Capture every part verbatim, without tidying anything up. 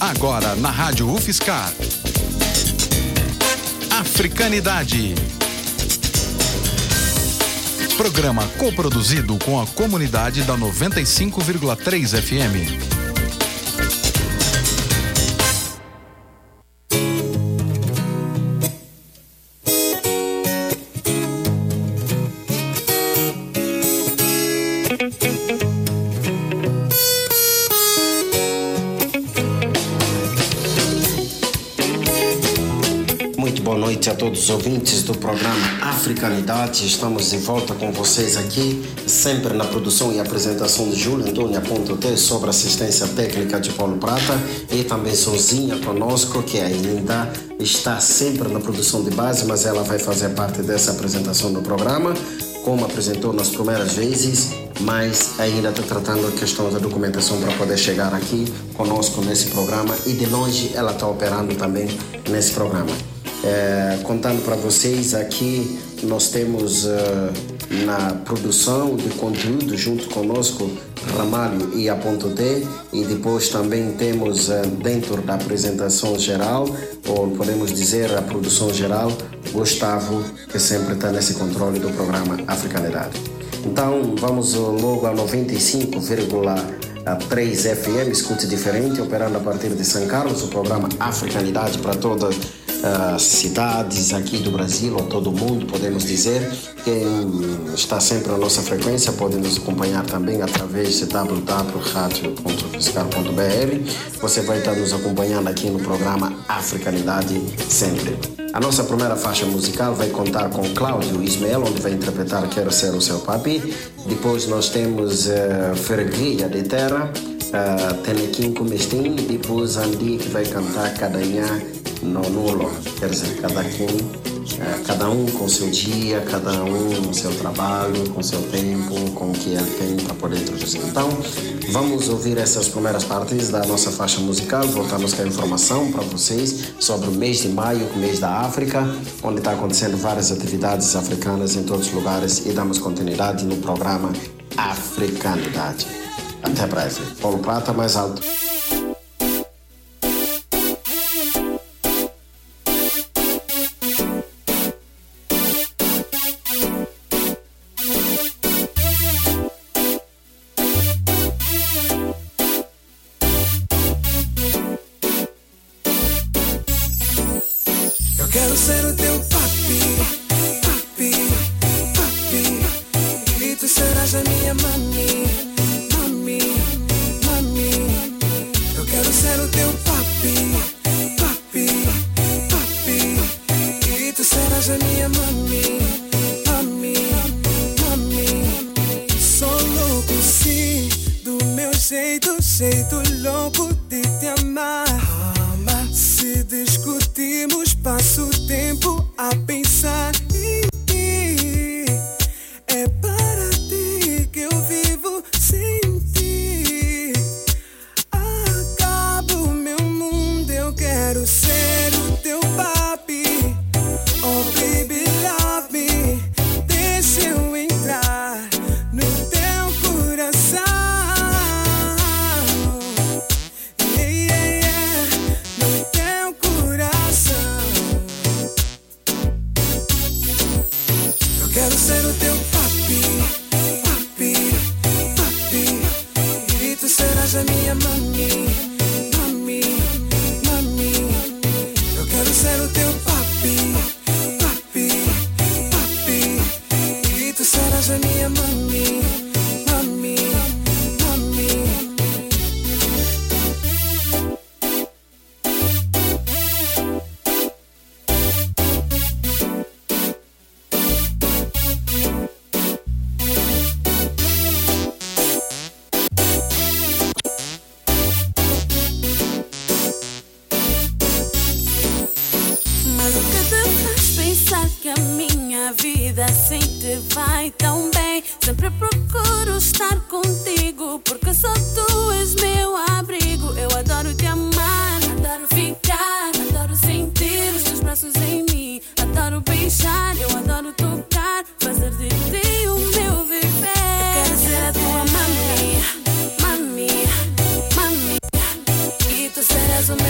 Agora na Rádio UFSCar. Africanidade. Programa coproduzido com a comunidade da noventa e cinco vírgula três F M. A todos os ouvintes do programa Africanidade, estamos de volta com vocês aqui, sempre na produção e apresentação de Júlio Antônio Ponto T, sobre assistência técnica de Paulo Prata, e também Sozinha conosco, que ainda está sempre na produção de base, mas ela vai fazer parte dessa apresentação do programa, como apresentou nas primeiras vezes, mas ainda está tratando a questão da documentação para poder chegar aqui conosco nesse programa, e de longe ela está operando também nesse programa. É, contando para vocês aqui, nós temos uh, na produção de conteúdo junto conosco Ramalho e a Ponto T, e depois também temos uh, dentro da apresentação geral, ou podemos dizer a produção geral, Gustavo, que sempre está nesse controle do programa Africanidade. Então vamos uh, logo a noventa e cinco vírgula três F M, escute diferente, operando a partir de São Carlos, o programa Africanidade para todas Uh, cidades aqui do Brasil ou todo mundo, podemos dizer. Quem está sempre na nossa frequência pode nos acompanhar também através de w w w ponto radio ponto ufscar ponto b r. Você vai estar nos acompanhando aqui no programa Africanidade sempre. A nossa primeira faixa musical vai contar com Cláudio Ismael, onde vai interpretar Quero Ser o Seu Papi. Depois nós temos uh, Ferguilha de Terra, uh, Tenequim Comestim, e depois Andi, que vai cantar Cadanhá no nulo, quer dizer, cada quem, é, cada um com seu dia, cada um com seu trabalho, com seu tempo, com o que ele tem para poder introduzir. Então, vamos ouvir essas primeiras partes da nossa faixa musical. Voltamos com a informação para vocês sobre o mês de maio, o mês da África, onde está acontecendo várias atividades africanas em todos os lugares, e damos continuidade no programa Africanidade. Até breve. Paulo Prata, mais alto. Quero ser o teu papi, papi, papi, e tu serás a minha mami, mami, mami. Eu quero ser o teu papi, papi, papi, e tu serás a minha mami, mami, mami. Sou louco sim, do meu jeito, jeito louco de te amar. Se discutimos, passo o tempo a pensar em ti. É para ti que eu vivo, sem ti acaba o meu mundo. Eu quero ser o teu papi. Oh baby, love me. Deixa eu entrar no teu coração. Quero ser o teu papi, papi, papi, e tu serás a minha mami, mami, mami. Eu quero ser o teu papi, papi, papi, e tu serás a minha mami, mami, mami. Assim te vai tão bem. Sempre procuro estar contigo, porque só tu és meu abrigo. Eu adoro te amar, adoro ficar, adoro sentir os teus braços em mim. Adoro beijar, eu adoro tocar, fazer de ti o meu viver. Eu quero ser a tua mami, mami, mami, e tu serás o meu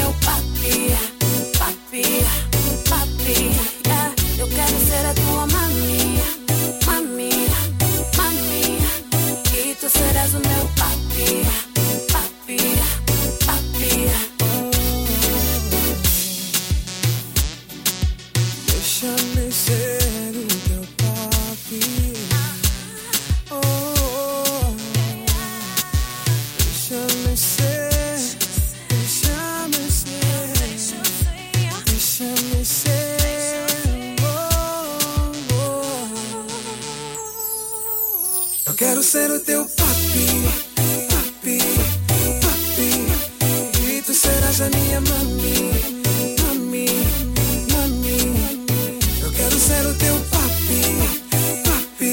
ser, deixa-me ser, deixa-me ser. Oh, oh. Eu quero ser o teu papi, papi, papi, e tu serás a minha mami, mami, mami. Eu quero ser o teu papi, papi,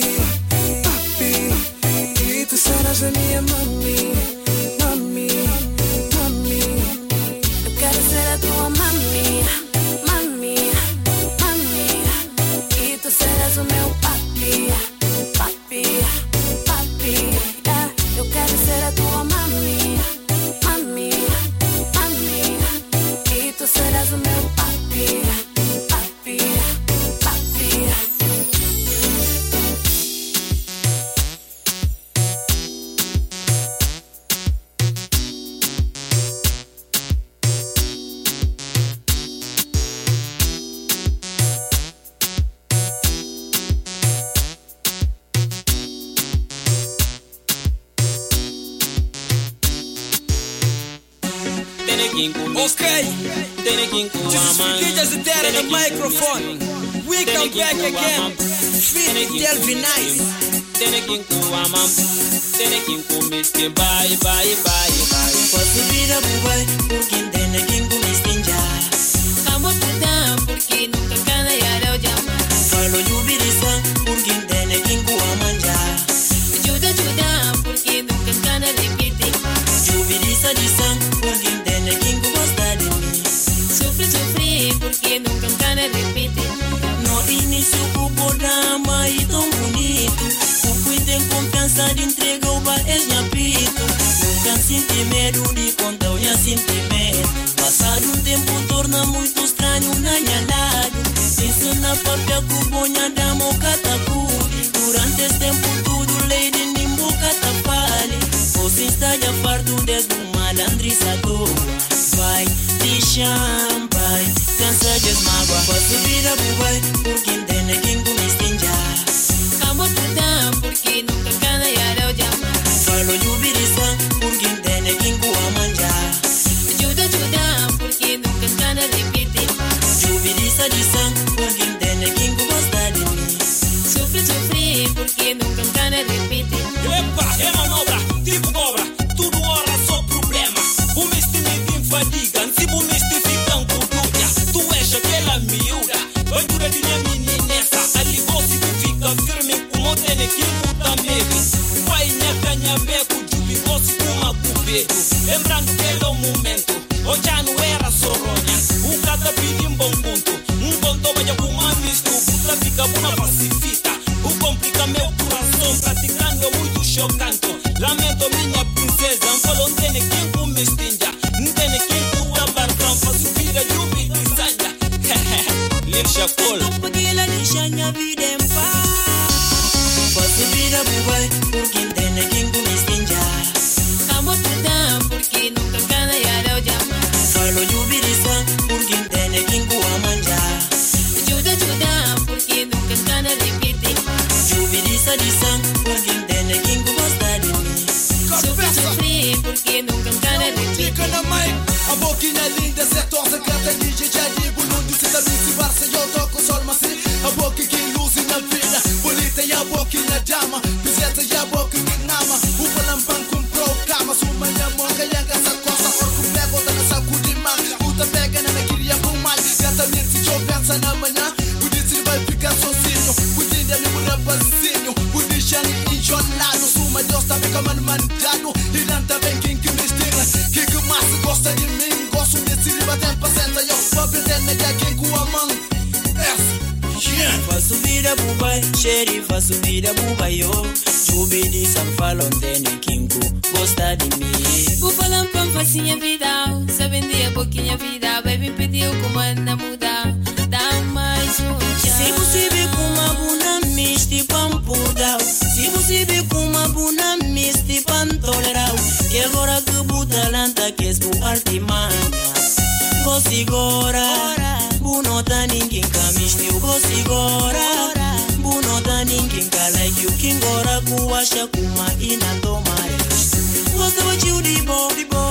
papi, e tu serás a minha mami, mami, mami. Eu quero ser a tua mami, mami, mami, e tu serás o meu papi, papi, papi. Yeah. Eu quero ser a tua mami, mami, mami, e tu serás o meu papi, papi, papi. Okay, just forget the dead on the microphone. We come back again. Fit Delvin Nice. Bye, bye, bye, bye. Posso vir a Dubai porque entende quem comistinja. Vamos cuidar porque nunca cana e arau de amar. Falo jubilista porque entende quem coa manjar. Ajuda, ajuda porque nunca cana repite. Jubilista de sangue porque entende quem gosta de mim. Sofre, sofre porque nunca cana repite. No início o programa e tão bonito. O que tem confiança de entrega o bar é nhapito. Nunca senti medo de contar o nha sentimento. Passado um tempo torna muito estranho na minha lado. Isso na papel que o bonha da moca curi. Durante esse tempo tudo lady nimbo catafale. Você está já fardo desde o malandriça toa. Vai, deixa, vai, cansa de esmágua. Posso vir a Dubai porque entende quem comistinja. Vamos cuidar porque nunca cana e arau de amar. Falo jubilista porque entende quem coa manjar. Ajuda, ajuda porque nunca cana repite. Jubilista de sangue porque entende quem gosta de mim. Sofre, sofre porque nunca cana repite. Epa, é manobra, tipo cobra. Tudo hora só problema. O mestre me fadiga, se o mestre fica com dúvida. Tu és aquela miúda, bandeira de minha meninessa. Ali você fica firme como tem que puta medo. Vai minha canha beco, jubi você com uma cubedo. Lembrando que era o momento, hoje já não era só ronha. O cada pediu um bom ponto, um ponto vai com uma mistura. Puta fica uma pacifista, o complica meu coração. Praticando muito chocante. Lamento minha princesa, um falou tem quem com me estinja. Não tem quem com a barcão, faço vida de um bico de sanja. Lixa cola. Apagila deixa minha vida em paz. Posso vir a Dubai porque entende quem comistinja. Vamos cuidar porque nunca cana e arau de amar. Falo jubilista porque entende quem coa manjar. Ajuda, ajuda porque nunca cana repite. Jubilista de sangue porque entende quem gosta de mim. Sofre, sofre porque nunca cana repite. Fica na mãe, a boquinha linda, se torce, canta de gente, bulundo, se da bici, barça, eu toco sol, mas a boca que luz na vida, bonita e a boquinha dama, piseta e a boca que nama, o palampan comprou cama, suma minha moca e a casa coça, orco pego, tá nessa cudima, puta pega na queria fumar, gata minha se eu pensa na manhã, o disse vai ficar sozinho, o dinheiro me muda passinho, o deixando enjolado, suma Deus tá bem como mandado, e não tá bem quem que me estira, que que mais gosta de mim, gosto desse riba tem paciência, eu vou pretender que é quem com a mão, yeah. Faço vida bubai, xerife, faço vida bubai, yo. Jubilista falam tem quem gosta de mim. Vou falar pra facinha vida, sabem dia pouquinha vida, vai me pedir como anda mudar, dá mais um chá. Se você vê com uma buna miste pampudal, se você vê com uma buna miste pantolerau, que agora que buta lanta que es bu artimanha. Gosigora, bunota ninguém camiste o gosigora, bunota ninguém like you kingora kuwasha kuma ina tomare. Gosta batiu de bo, de bo.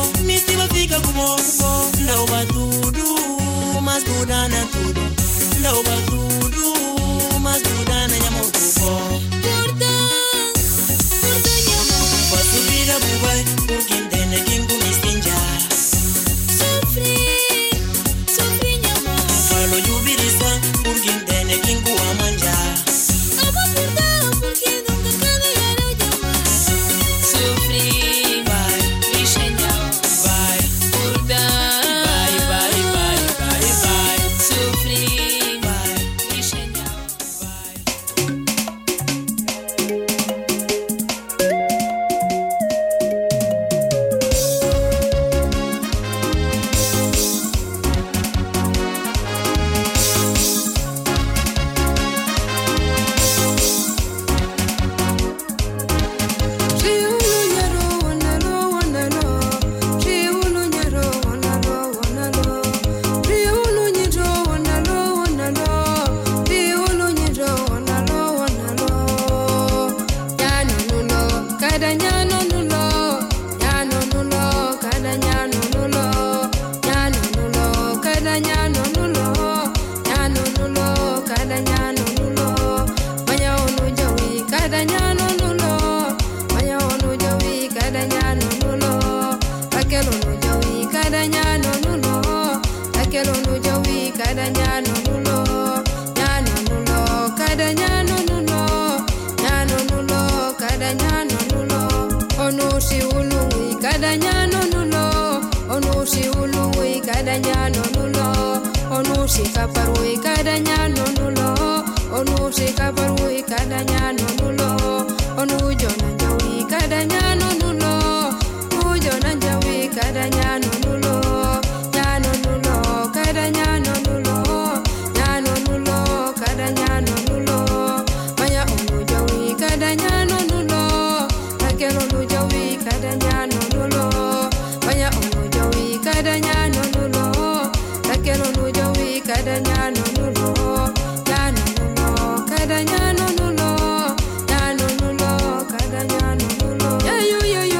kadanyano nulo takelo nu jawi kadanyano nulo nyano nulo kadanyano nulo nyano nulo kadanyano nulo onu si ulu kadanyano nulo onu si ulu kadanyano nulo onu si kaparu kadanyano nulo onu si kaparu kadanyano nulo onu jona jawi kadanyano nulo jona jawi kadanyano nulo nyano nulo kadanyano nulo nyano nulo kadanyano nulo maya onu jawi kadanyano nulo takelo nu jawi kadanyano nulo maya onu jawi kadanyano nulo takelo nu jawi kadanyano nulo nyano nulo kadanyano nulo nyano nulo kadanyano nulo yayo yayo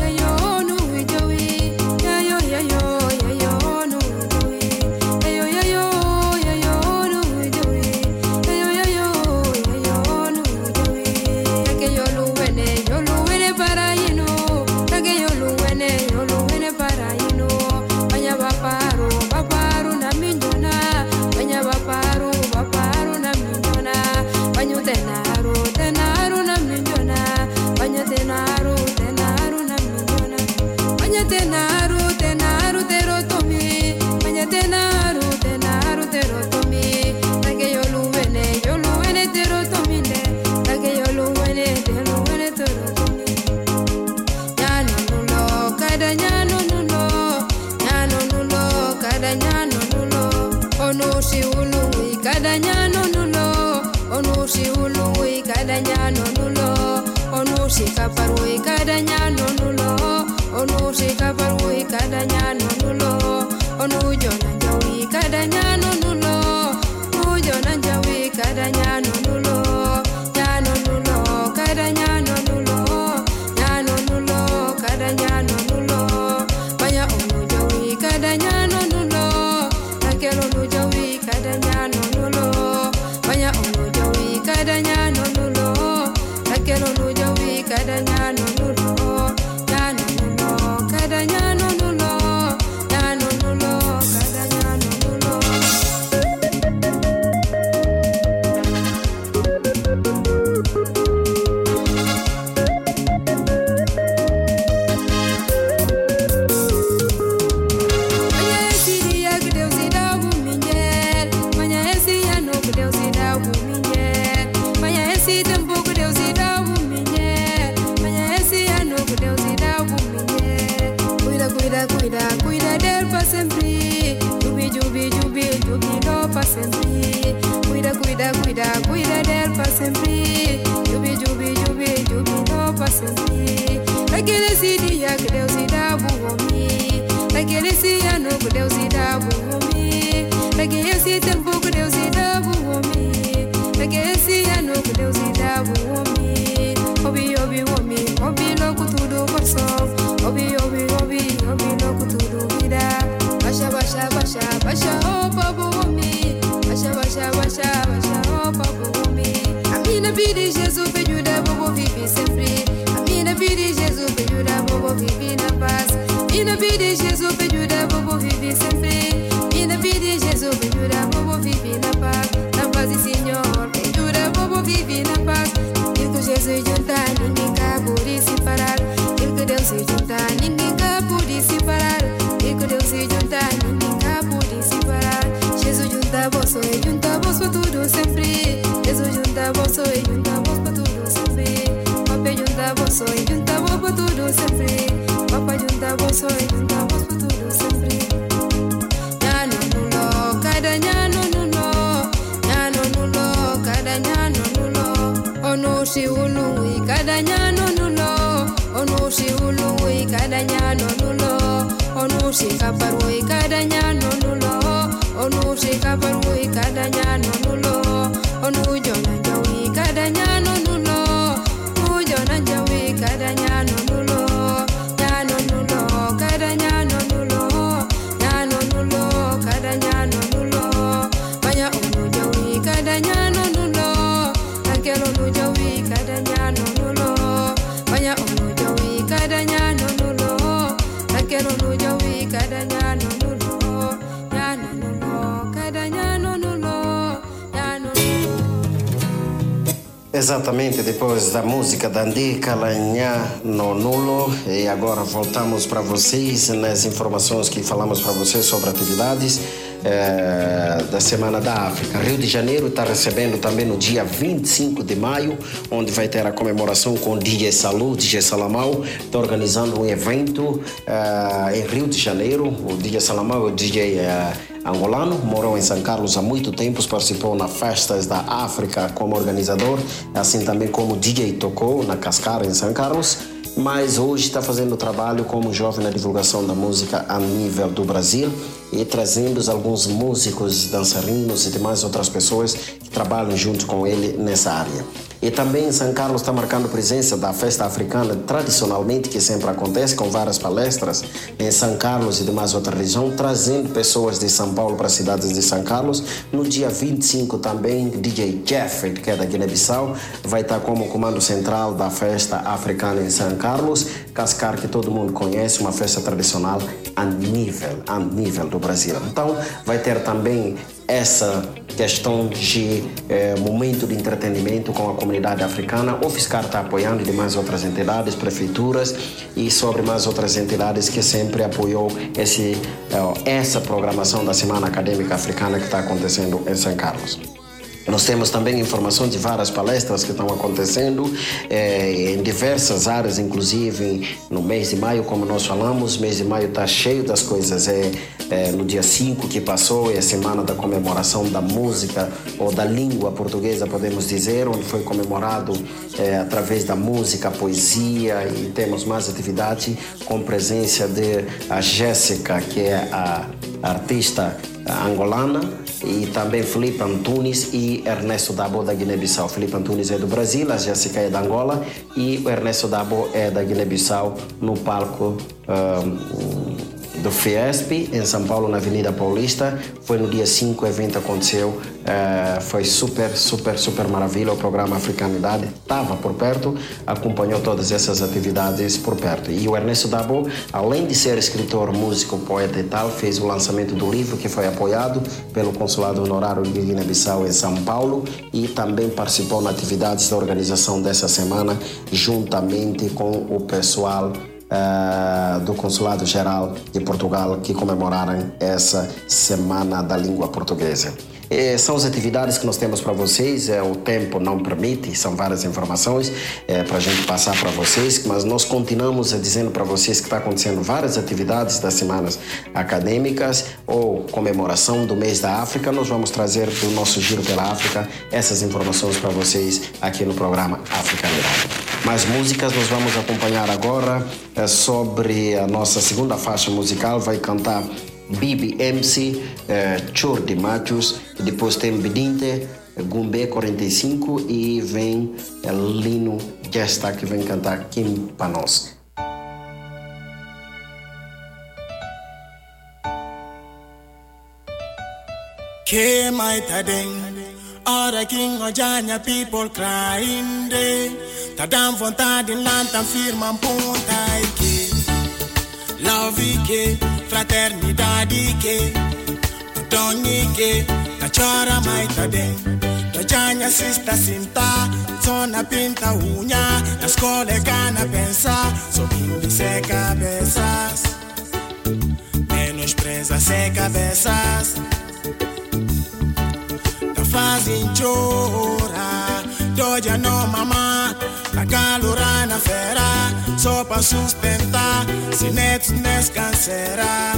kadanyano nulo onu si ulu kadanyano nulo onu si kaparu kadanyano nulo onu si kaparu kadanyano nulo onu jona jawi kadanyano nulo onu jona jawi kadanyano nulo nyano nulo kadanyano nulo nyano nulo kadanyano nulo maya onu jawi kadanyano nulo takelo nu jawi kadanyano nulo maya onu jawi kadanyano nulo takelo nu jawi kadanyano nulo nyano nulo kadanyano nulo nyano nulo kadanyano nulo Cuida, cuida, cuida, cuida del pa sempre. Jubi, jubi, jubi, jubi, no pa sempre. Aquele dia que Deus se dá buomi. Aquele dia no que Deus se dá buomi. Aquele tempo que Deus se dá buomi. Aquele dia no que Deus se dá buomi. Obi, obi, obi, obi, loco tudo por só. Obi, obi, obi, obi, loco tudo vida. Baixa, baixa, baixa, baixa, opa, buomi. Baixa, baixa, baixa, baixa, opa, buomi. A minha vida de Jesus pediu da bobo vive sempre. A minha vida de Jesus pediu da bobo vive na paz. Minha vida de Jesus pediu da bobo vive sempre. Minha vida de Jesus pediu da bobo vive na paz. Na paz do Senhor pediu da bobo vive na paz. E que Jesus junta ninguém cabe de separar. E que Deus se junta ninguém cabe de separar. E que Deus se junta ninguém cabe de separar. Jesus junta você, junta você tudo sempre. Jesus junta você, junta você tudo sempre. Papai junta você, junta você tudo sempre. Papai junta você, junta você tudo sempre. Nyano nulo, cada nyano nulo. Nyano nulo, cada nyano nulo. Ono si ulu, cada nyano nulo. Ono si ulu, cada nyano nulo. Ono si kaparu, cada nyano nulo. Onu si kaparu kadanyano nulo. Onu jona jawi kadanyano nulo. Onu jona jawi kadanyano nulo. Nyano nulo kadanyano nulo. Nyano nulo kadanyano nulo. Maya onu jawi kadanyano nulo. Takelo nu jawi kadanyano nulo. Maya onu jawi kadanyano nulo. Takelo nu jawi kadanyano Exatamente, depois da música da Ndica Lanha no Nulo, e agora voltamos para vocês nas informações que falamos para vocês sobre atividades eh, da Semana da África. Rio de Janeiro está recebendo também no dia vinte e cinco de maio, onde vai ter a comemoração com o D J Salu, D J Salamau, está organizando um evento eh, em Rio de Janeiro. O D J Salamau é o D J eh, angolano, morou em São Carlos há muito tempo, participou nas festas da África como organizador, assim também como D J tocou na Cascara em São Carlos, mas hoje está fazendo trabalho como jovem na divulgação da música a nível do Brasil e trazendo alguns músicos, dançarinos e demais outras pessoas que trabalham junto com ele nessa área. E também em São Carlos está marcando presença da festa africana tradicionalmente, que sempre acontece, com várias palestras em São Carlos e demais outras regiões, trazendo pessoas de São Paulo para as cidades de São Carlos. No dia vinte e cinco também, D J Jeff, que é da Guiné-Bissau, vai estar como comando central da festa africana em São Carlos. Cascar, que todo mundo conhece, uma festa tradicional a nível, a nível do Brasil. Então, vai ter também essa questão de eh, momento de entretenimento com a comunidade africana. O Fiscar está apoiando e demais outras entidades, prefeituras e sobre mais outras entidades que sempre apoiou esse, eh, essa programação da Semana Acadêmica Africana que está acontecendo em São Carlos. Nós temos também informação de várias palestras que estão acontecendo eh, em diversas áreas, inclusive no mês de maio, como nós falamos. O mês de maio está cheio das coisas. É, é, no dia cinco que passou, é a semana da comemoração da música ou da língua portuguesa, podemos dizer, onde foi comemorado é, através da música, poesia, e temos mais atividade com presença de a Jéssica, que é a artista angolana, e também Felipe Antunes e Ernesto Dabo da Guiné-Bissau. Felipe Antunes é do Brasil, a Jéssica é da Angola e o Ernesto Dabo é da Guiné-Bissau, no palco um, do Fiesp, em São Paulo, na Avenida Paulista. Foi no dia cinco, o evento aconteceu, uh, foi super, super, super maravilha. O programa Africanidade estava por perto, acompanhou todas essas atividades por perto. E o Ernesto Dabo, além de ser escritor, músico, poeta e tal, fez o lançamento do livro, que foi apoiado pelo Consulado Honorário de Guiné-Bissau em São Paulo, e também participou nas atividades da organização dessa semana, juntamente com o pessoal Uh, do Consulado Geral de Portugal, que comemoraram essa Semana da Língua Portuguesa. E são as atividades que nós temos para vocês. É, o tempo não permite, são várias informações é, para a gente passar para vocês, mas nós continuamos a dizendo para vocês que está acontecendo várias atividades das semanas acadêmicas ou comemoração do mês da África. Nós vamos trazer do nosso Giro pela África essas informações para vocês aqui no programa Africanidade. Mais músicas nós vamos acompanhar agora é, sobre a nossa segunda faixa musical. Vai cantar Bibi M C, eh, Chur de Machos, e depois tem Bedinte, Gumbe quarenta e cinco, e vem eh, Lino Gesta, que vem cantar Kim Panos. Que maitadeng, ora king ojanya people crying day. Tadam vontade lanta firma ponta que love que fraternidade que doni que na chora maitadeng. Tojanya sista sinta, zona pinta unha, na escola é gana pensar, subindo sem cabeças, menospreza sem cabeças. Da fazem chorar, doja no mamá, na calura na fera, só pra sustentar, se netos descanserá,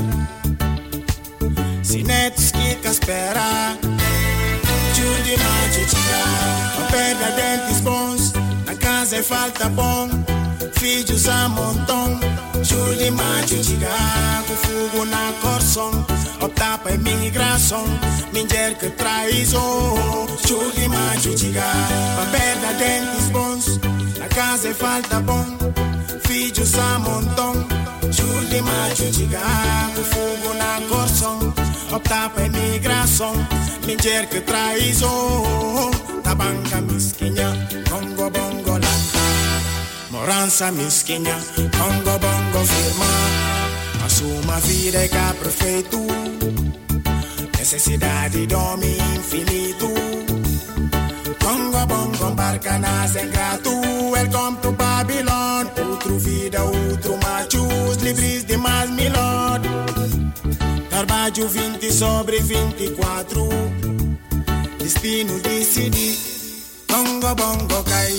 se netos que espera. Judy macho tira, não pega dentes bons, na casa é falta bom, filhos a montão. Judy macho tira, com fogo na corção, optar pra imigração, mulher que traição. Judy macho tira, não pega dentes bons, na casa é falta bom, filhos a montão. Judy macho tira, com fogo na corção, optar pra imigração, mulher que traição. Tabanca mesquinha, Congo bongo lanta, morança mesquinha, Congo bongo firma. Assuma vida é cá perfeito, necessidade dorme infinito. Congo bongo barcana sem gratu. Welcome to Babylon. Outro vida, outro machos. Livres de mais milord. Trabalho vinte sobre vinte e quatro. Destino decidi. Congo bongo cai.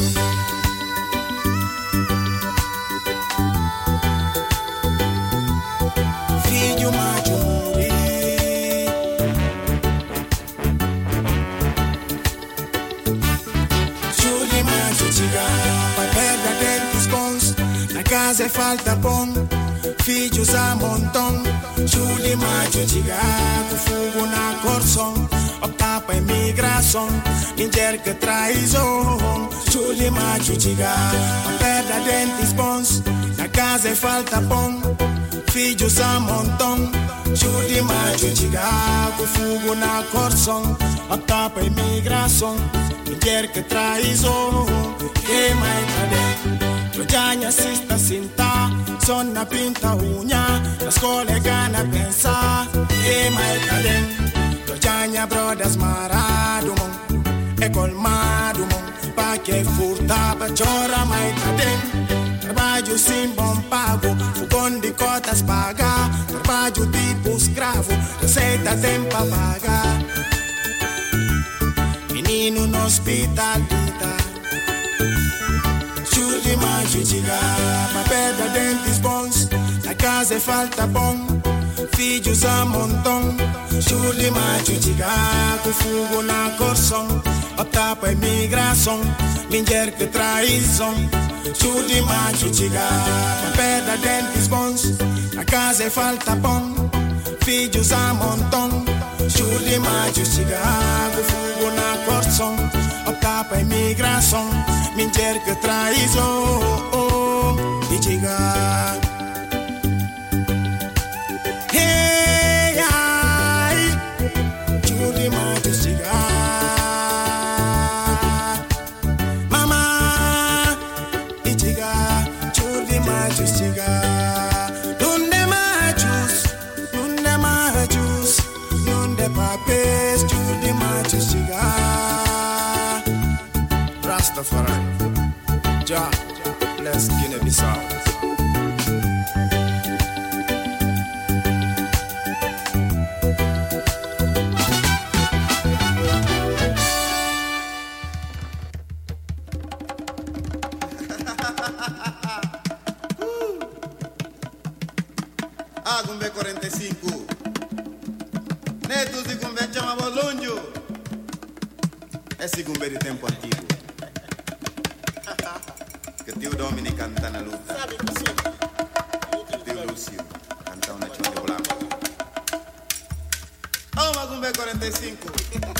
Filho macho muri. Chuli macho chiga. Pai perda dentes bons. Na casa é falta pão. Filhos a montão. Chuli macho chiga. Com fogo na corção. Opta pra imigração. Ninguém que traição. Chuli macho chiga. Pai perda dentes bons. Na casa é falta pão. Filhos a montão, chute macho com fogo na corção, opta pra imigração, mulher que traição, que mais cadê? Eu já me assista sentar, só na pinta unha, nas colegas na pensar, que mais cadê? Eu já me brothers marado, é colmado, pra que furtar, pra chorar mais cadê? Trabalho sem bom pago, fogão de cotas pagar. Trabalho tipo escravo, receita tem pra pagar. Menino no hospital, chute macho chegar. Pra perda dentes bons, na casa é falta bom. Filhos a montão, chute macho chegar. Com fogo na corção, opta pra imigração. Mulher que traição. Chute macho chegar, perda dentes bons, na casa é falta pão, filhos a montão. Chute macho chegar, com fogo na corção, opta pra imigração, mulher que traição, e chegar. Hey, ai, chute macho chegar. Rastafari, Jah, bless Guinea-Bissau. Agumbe quarenta e cinco. Netos de Gumbe chama Bolonjo. Esse Gumbe de tempo antigo. Que tio Dominic canta na luta. Tio Lúcio canta uma chama de blanco. Oh, Magumbe quarenta e cinco.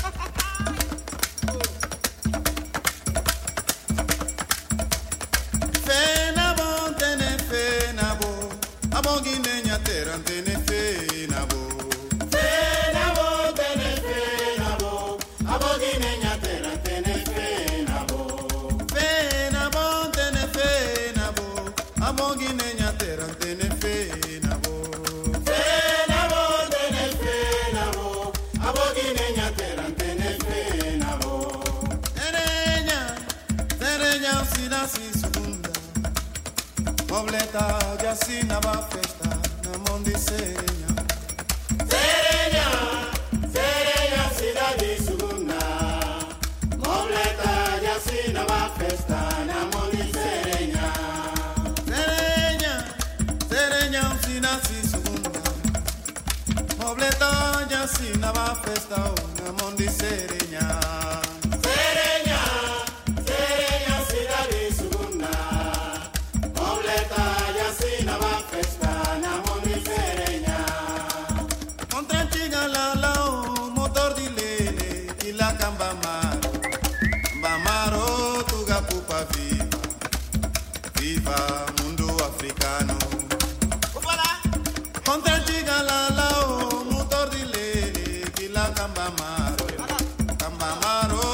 Fena bom, tene fena bom. A bom guinenha terra, tene fena bom. Fena bom, tene fena bom. A bom guinenha terra, tene fena bom. Fena bom, tene fena bom. A bom guinenha terra, tene fena bom. Fena bom, tene fena bom. A bom guinenha terra, tene fena bom. Terenha, terenha, se nasce segunda. Mobleta, já se nava festa, na mão de Serenha. Serenha, Serenha, cidade segunda. Mobleta, já se nava festa, na mão de Serenha. Serenha, Serenha, cidade segunda. Mobleta, já se nava festa, na mão de Serenha. Serenha, Serenha, cidade segunda. Mobleta, já se nava festa, na mão de Serenha. Contra antiga lala, o motor de lele, que la camba maro. Bamaro, tuga pupa viva. Viva, mundo africano. Contra antiga lala, o motor de lele, que la camba maro. Camba maro,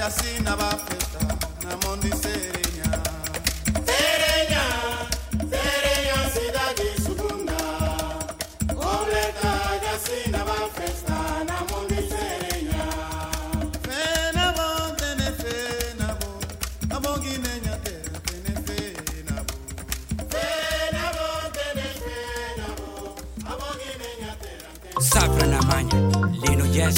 Yacina va festa na mondi serenya serenya serenya cidade segunda Oleta Yacina va festa na mondi serenya Fena bon tene fena bon abongi nenya tene fena bon Fena bon tene fena bon abongi nenya tene Sapra na manya Lino yes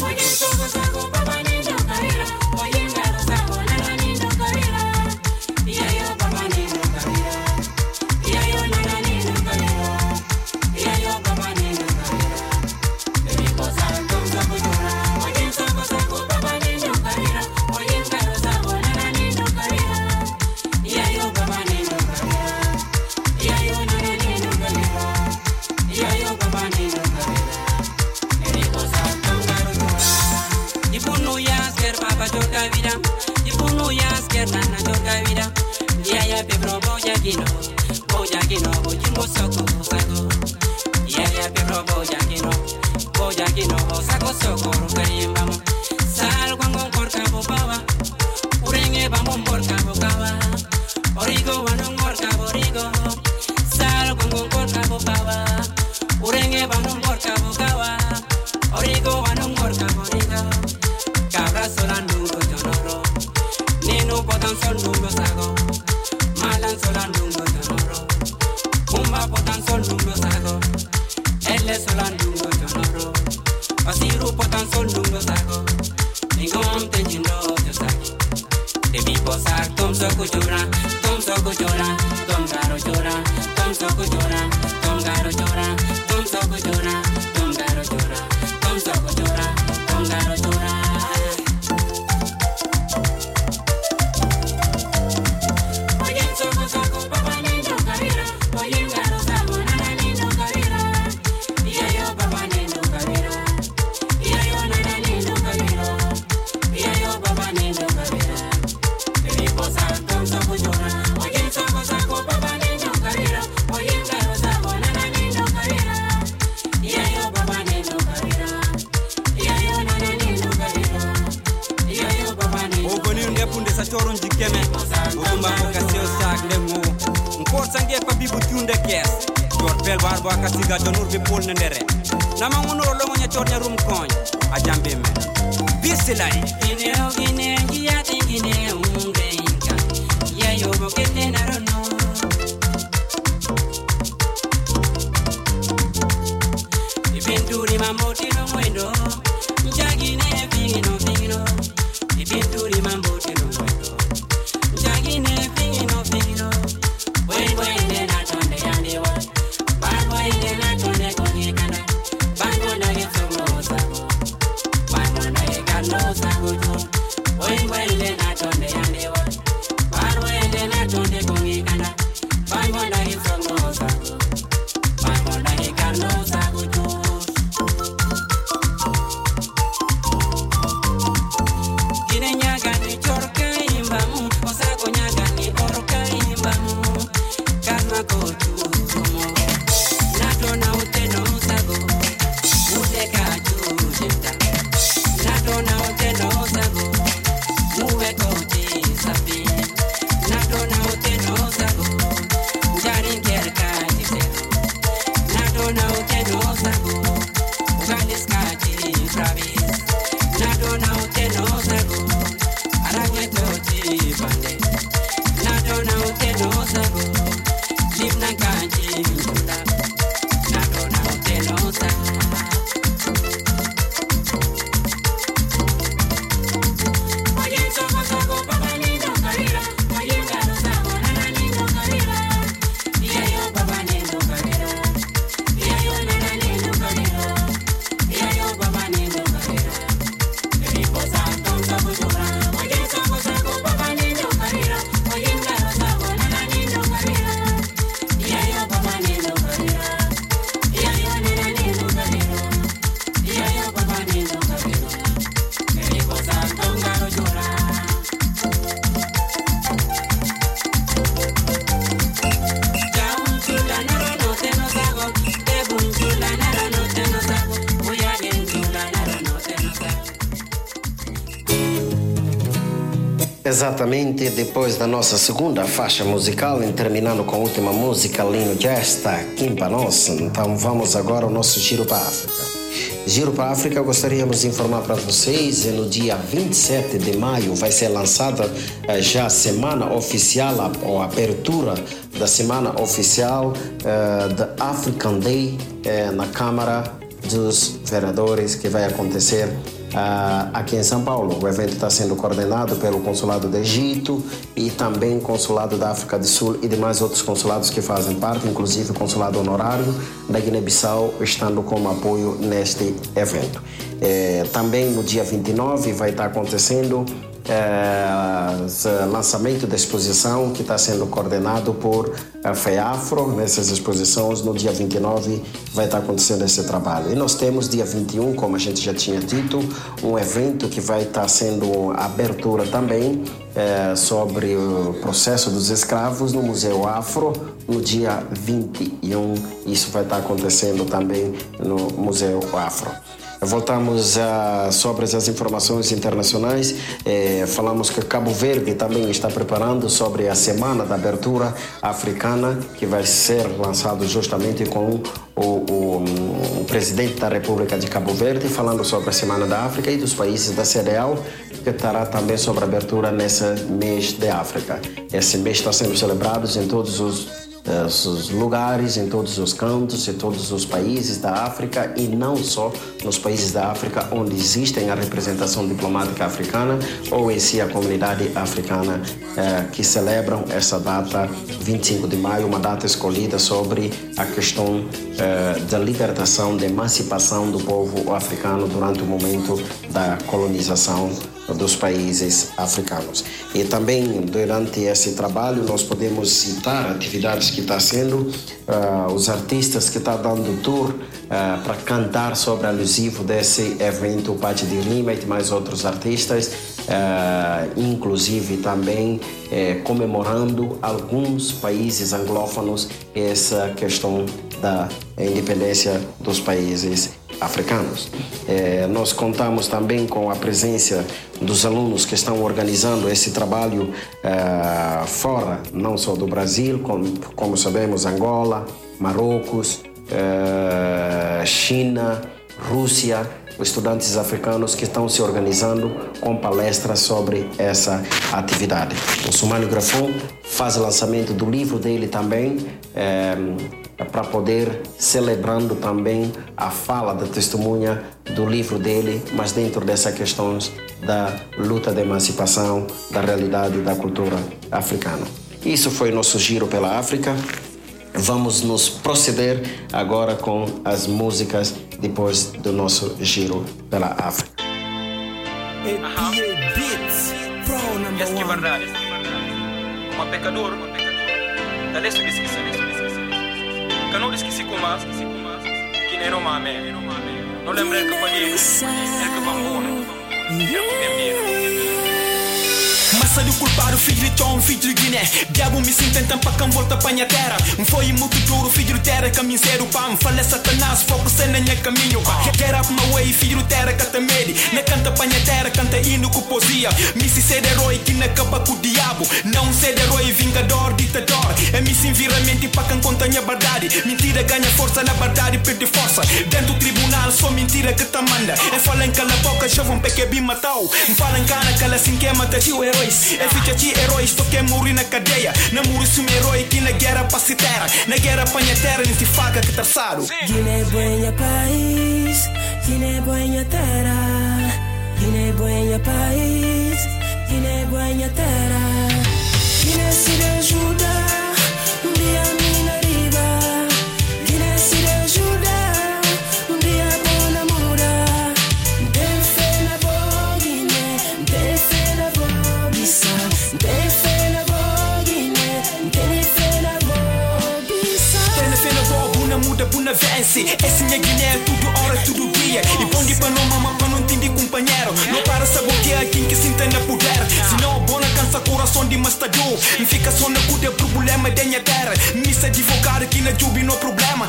Exatamente, depois da nossa segunda faixa musical, terminando com a última música, Lino Jazz está aqui para nós. Então vamos agora ao nosso Giro para a África. Giro para a África, gostaríamos de informar para vocês, no dia vinte e sete de maio vai ser lançada já a semana oficial, ou a abertura da semana oficial uh, da African Day uh, na Câmara dos Vereadores, que vai acontecer Uh, aqui em São Paulo. O evento está sendo coordenado pelo Consulado do Egito e também Consulado da África do Sul e demais outros consulados que fazem parte, inclusive o Consulado Honorário da Guiné-Bissau, estando como apoio neste evento. Eh, também no dia vinte e nove vai estar acontecendo o lançamento da exposição que está sendo coordenado por a FEAFRO. Nessas exposições, no dia vinte e nove vai estar acontecendo esse trabalho. E nós temos dia vinte e um, como a gente já tinha dito, um evento que vai estar sendo abertura também é, sobre o processo dos escravos no Museu Afro, no dia vinte e um. Isso vai estar acontecendo também no Museu Afro. Voltamos a, sobre as informações internacionais. Eh, falamos que Cabo Verde também está preparando sobre a Semana da Abertura Africana, que vai ser lançado justamente com o, o, o presidente da República de Cabo Verde, falando sobre a Semana da África e dos países da C E D E A O, que estará também sobre a abertura nesse mês de África. Esse mês está sendo celebrado em todos os os lugares, em todos os cantos, em todos os países da África, e não só nos países da África onde existem a representação diplomática africana ou em si a comunidade africana eh, que celebram essa data vinte e cinco de maio, uma data escolhida sobre a questão eh, da libertação, da emancipação do povo africano durante o momento da colonização dos países africanos. E também durante esse trabalho nós podemos citar atividades que está sendo, uh, os artistas que estão dando tour uh, para cantar sobre alusivo desse evento, o Paty de Lima e mais outros artistas, uh, inclusive também uh, comemorando alguns países anglófonos essa questão da independência dos países africanos. Eh, nós contamos também com a presença dos alunos que estão organizando esse trabalho eh, fora, não só do Brasil, como, como sabemos, Angola, Marrocos, eh, China, Rússia, os estudantes africanos que estão se organizando com palestras sobre essa atividade. O Sumano Grafon faz o lançamento do livro dele também, eh, para poder celebrando também a fala da testemunha do livro dele, mas dentro dessas questões da luta de emancipação, da realidade da cultura africana. Isso foi nosso giro pela África. Vamos nos proceder agora com as músicas depois do nosso giro pela África. Aham. Essa que é verdade, essa que é verdade. Uma pecador, uma pecador. Da leste disse que se que não disse que se comas, que nem Roma, amém. Não lembrei que eu falei, é que vamos, é que bem. Massa do culpado, filho de Tom, filho de Guiné. Diabo me sentam para quem volta para minha terra. Foi muito duro, filho de terra, caminho zero, pam. Falei Satanás, foco sem na minha caminho. Get up my way, filho de terra, canta mede. Na canta para minha terra, canta hino com poesia. Me se ser herói que na acaba com o diabo. Não ser herói, vingador, ditador. É me se viramente para quem conta minha verdade. Mentira ganha força, na verdade perde força. Dentro do tribunal, só mentira que te manda. É falar em cala boca, já vão pequer bim matar. Fala em cana, cala assim que mata tio herói. É ficha de heróis, tô que morri na cadeia. Não morri se um herói que na guerra pra se terra. Na guerra pra minha terra, nem se faca que traçado. Guiné boinha país, Guiné boinha terra. Guiné boinha país, Guiné boinha terra. Guiné se lhe ajuda, um dia mina riba. Guiné se lhe ajuda, um dia bom namora. Tem fé na boa Guiné, tem fé na boa Bissau. Tem fé na boa Guiné, tem fé na boa Bissau. Tem fé na boa, buna muda, buna vence. Esse minha Guiné é tudo hora, tudo dia. E bom de para não mamar, para não entender companheiro. Não para sabotear quem que se entende poder. Senão a bona cansa coração de mastador. Me fica só na cuda, problema da minha terra. Missa advogado que na jubi no problema. Engata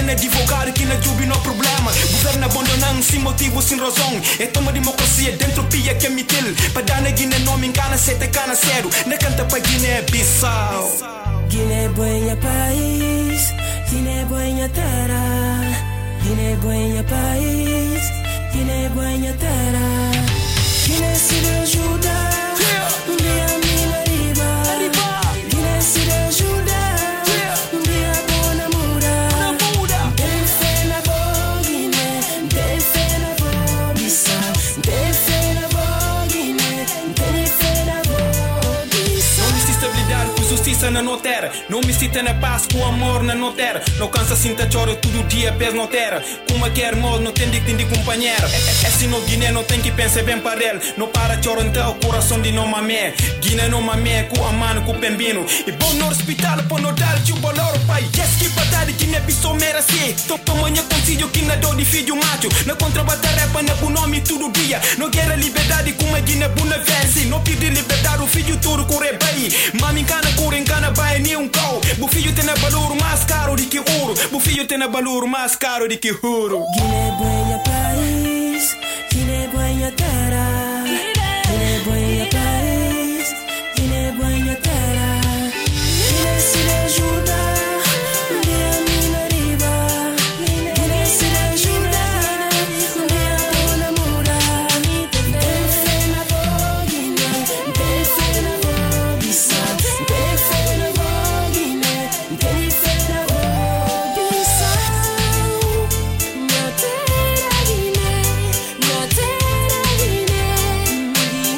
Guiné advogado que na jubi não problema. Governo abandonando sem motivo, sem razão. É toma democracia dentro pia que é mitil. Para dar na Guiné nome encana sete cana zero. Na canta para Guiné-Bissau. Guiné buena país, Guiné buena terra. Guiné buena país, Guiné buena terra. Guiné se de ajuda, um dia mina riba. Guiné se de ajuda, um dia bona mura. Defe na bo Guiné, defe na bo Bissau, defe na bo Guiné, defe na bo Bissau. Não me estabilidade com justiça na nossa terra. Não me cita na paz com amor na nossa terra. Não cansa cinta chora todo dia pés na terra. Como quer modo não tem de ter de companheiro. É assim no Guiné não tem que pensar bem para ele. Não para chora então o coração de não mamé. Guiné não mamé com a mano com o pembino. E bom no hospital para não dar de um valor pai. Yes que batalha que nem bissou merece. Topa manhã consigo que na dor de filho macho. Na contrabata repa na bu nome todo dia. Não quer a liberdade como a Guiné buna vence. Não pede liberdade o filho tudo corre bem. Mami encana corre encana vai nem um cão. O filho tem valor mais caro do que ouro. O filho tem valor mais caro do que ouro. Guiné buena país, Guiné buena terra. Guiné buena país, Guiné buena terra. Guiné se de ajuda, um dia mina riba. Guiné se de ajuda, um dia bona mura. Defe na bo Guiné, defe na bo Bissau, defe na bo Guiné, defe na bo Bissau. Minha terra Guiné, minha terra Guiné,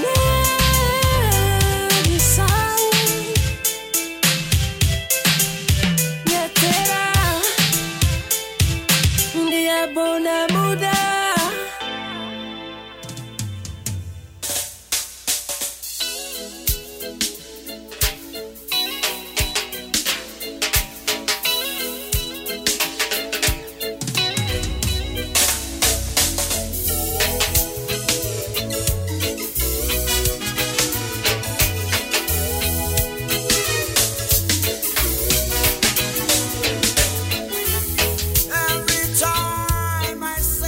Guiné-Bissau. Minha terra, um dia bona muda. Every time I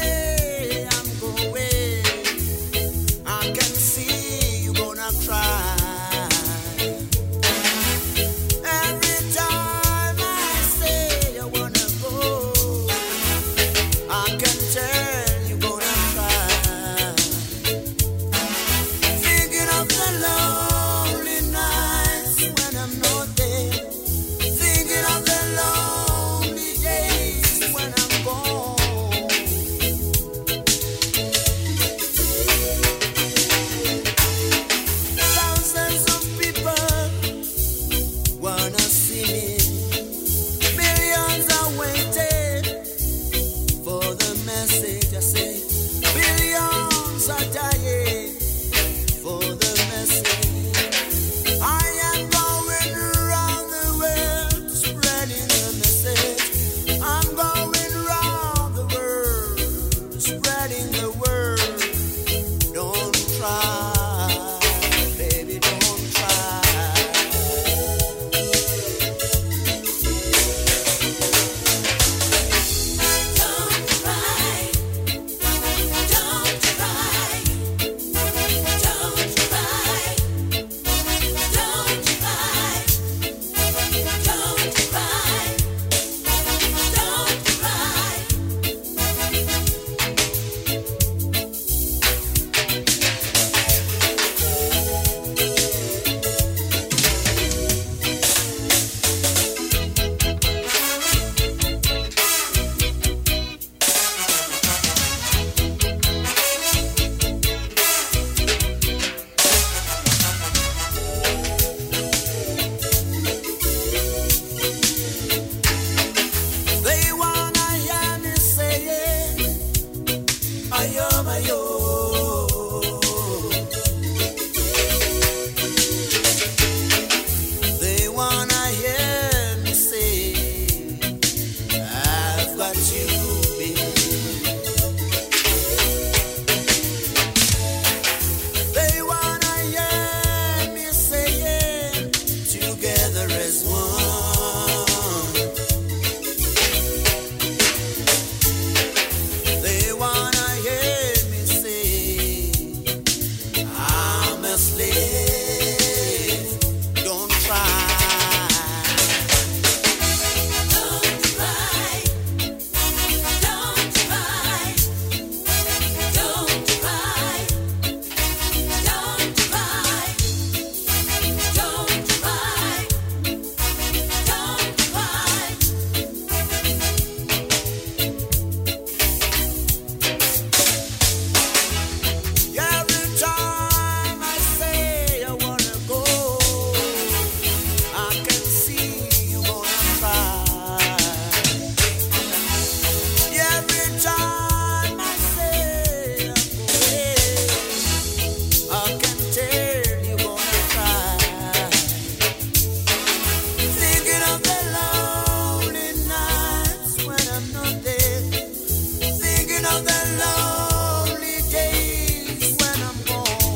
another day, thinking of the lonely days when I'm gone.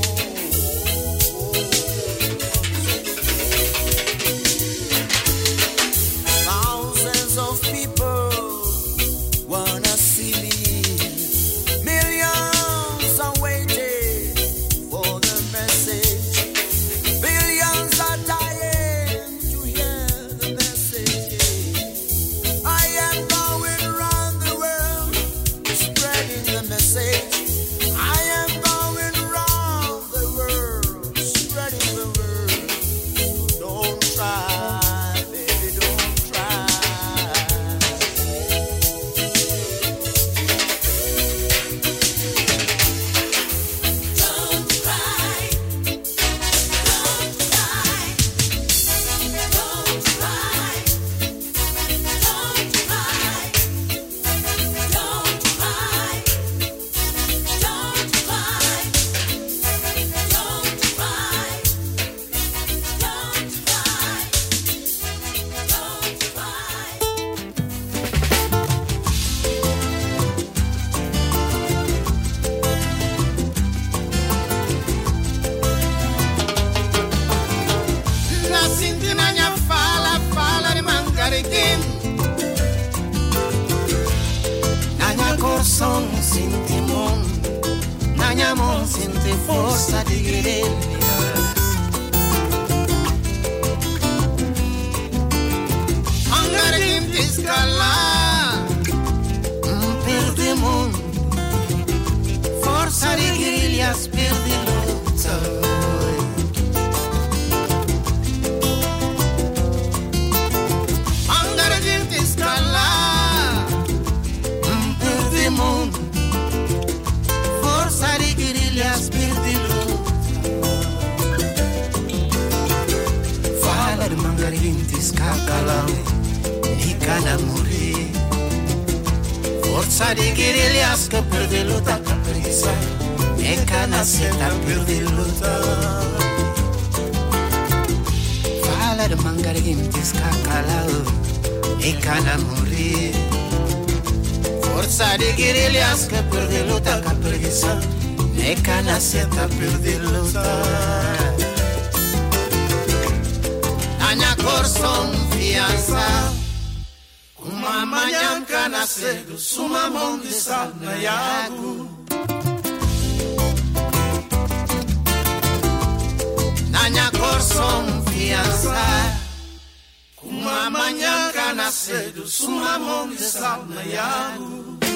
Thousands of people wanna see me. Millions are waiting for the message. Billions are dying to hear the message. I am going round the world spreading the message. I am going round the world spreading the word. So don't try, baby, don't try. Don't cry, don't cry, don't cry, don't cry, don't cry, don't cry, don't cry, Na sinti na nya fala fala de mangarikin. Na nya coração sinti mon, na nya mão sinti força de querer. Mangarikin tiskala. Perdi mon, força de guerrilhas, perdi luta. Mangarikin tiskala. Perdi mon, força de guerrilhas, perdi luta. Fala de mangarintes, cacalão, de cana morrer. Força de guerrilhas que perdi luta, que preguiça. É cana seta, perdi luta. Fala de mangarintes, cacalão, de cana morrer. Força de guerrilhas que perdi luta, que preguiça. É cana seta, perdi luta. Anha coração fiança. Uma manhã cana cedo, suma mão de sal na yago. Anha coração fiança. Uma manhã cana cedo, suma mão de sal na yago.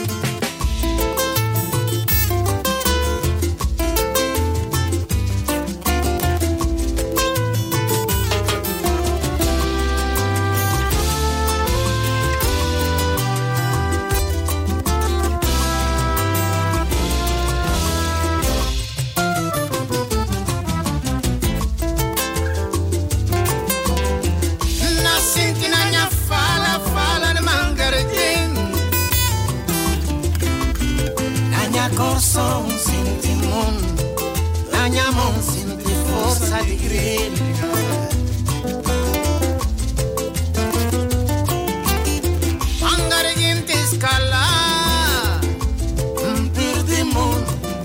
Na sinti na nya fala fala de mangarikin. Na nya coração sinti mon, na nya mão sinti força de querer. Mangarikin tiskala. Perdi mon,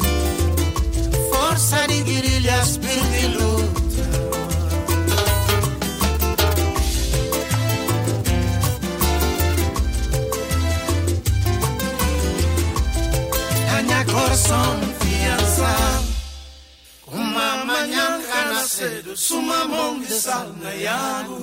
força de guerrilhas, perdi luta. Anha coração fiança. Uma manhã cana cedo, suma mão de sal na yago.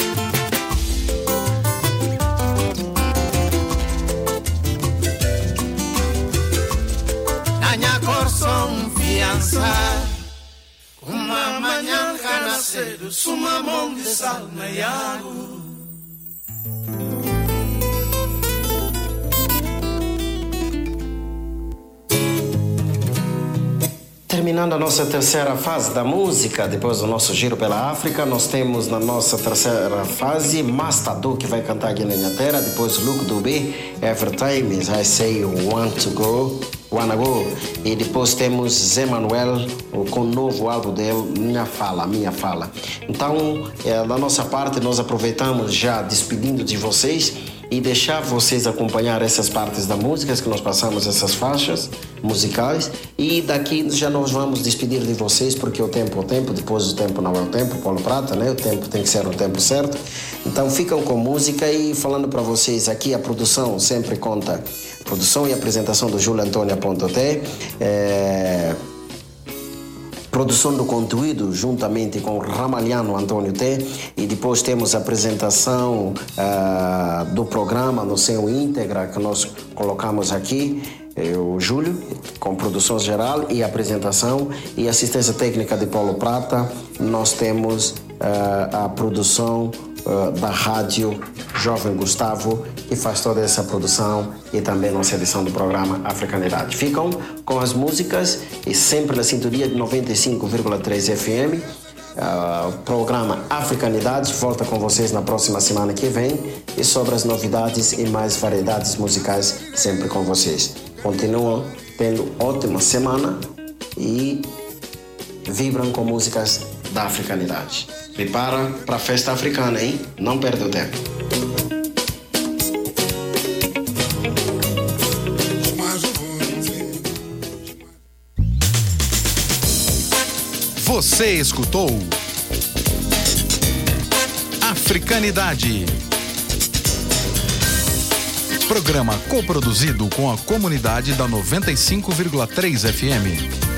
Anha coração fiança. Uma manhã cana cedo, suma mão de sal na yago. Terminando a nossa terceira fase da música, depois do nosso giro pela África, nós temos na nossa terceira fase Mastadu, que vai cantar aqui na minha terra, depois Luke Dubé, Every Time I Say You Want to Go, Wanna Go, e depois temos Zé Manuel com o novo álbum dele, Minha Fala, Minha Fala. Então, é, da nossa parte, nós aproveitamos já despedindo de vocês e deixar vocês acompanhar essas partes da música que nós passamos, essas faixas musicais, e daqui já nós vamos despedir de vocês, porque o tempo é o tempo, depois o tempo não é o tempo, Paulo Prata, né? O tempo tem que ser o tempo certo. Então ficam com música e falando para vocês aqui, a produção sempre conta, produção e apresentação do Júlio Antônio Ponto T, é... produção do conteúdo juntamente com Ramalhano Antônio T, e depois temos a apresentação uh, do programa no seu íntegra que nós colocamos aqui, é o Júlio, com produção geral e apresentação, e assistência técnica de Paulo Prata. Nós temos uh, a produção uh, da rádio Jovem Gustavo, que faz toda essa produção, e também nossa edição do programa Africanidade. Ficam com as músicas e sempre na sintonia de noventa e cinco vírgula três F M. O uh, programa Africanidade volta com vocês na próxima semana que vem, e sobre as novidades e mais variedades musicais sempre com vocês. Continuam tendo ótima semana e vibram com músicas da Africanidade. Prepara para a festa africana, hein? Não perde o tempo. Você escutou Africanidade. Programa coproduzido com a comunidade da noventa e cinco vírgula três F M.